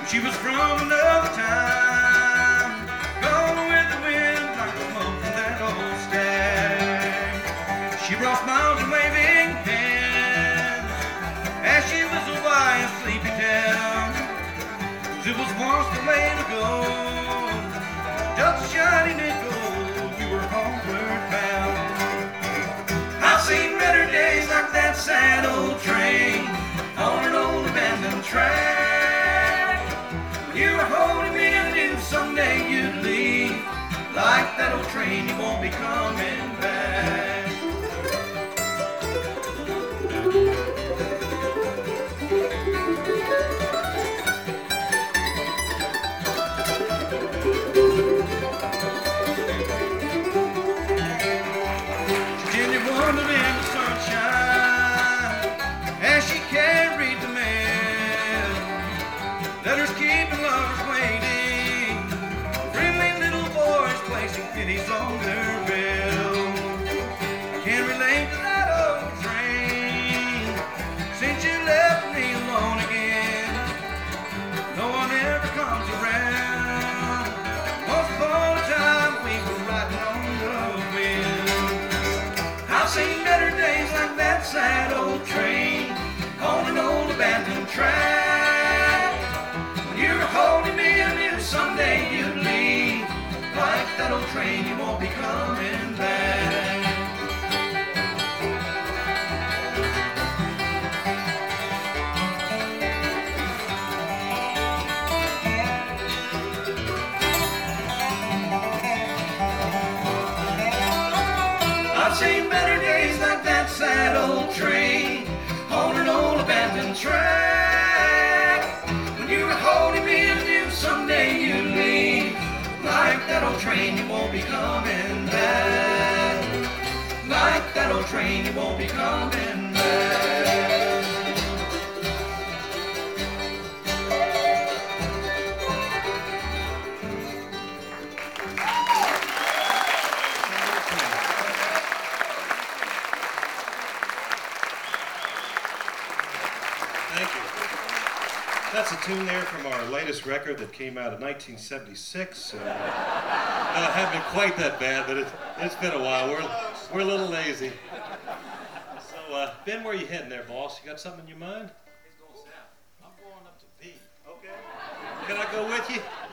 She was from another time, gone with the wind like the smoke from that old stack. She brought smiles and waving hands as she whistled by a sleepy town. 'Cause it was once the way to go, just a shiny nickel, we were homeward bound. I've seen better days like that sad old train on an old abandoned track. You were holding me and knew someday you'd leave. Like that old train, you won't be coming back. She wandered in the sunshine as she carried the mail. Letters keeping lovers waiting, friendly little boys placing pities on their bill. I can't relate to that old train since you left me alone again. No one ever comes around. Once upon a time we were riding on the wind. I've seen better days like that sad old train on an old abandoned track. When you were holding me and knew someday you'd leave. Like that old train, you won't be coming back. I've seen better days like that sad old train on an old abandoned track. When you were holding me and knew someday you'd leave. Like that old train, you won't be coming back. Like that old train, you won't be coming back. Thank you. That's a tune there from our latest record that came out in 1976. I haven't been quite that bad, but it's been a while. We're a little lazy. So, Ben, where are you heading there, boss? You got something in your mind? He's going south. I'm going up to B. Okay. Can I go with you?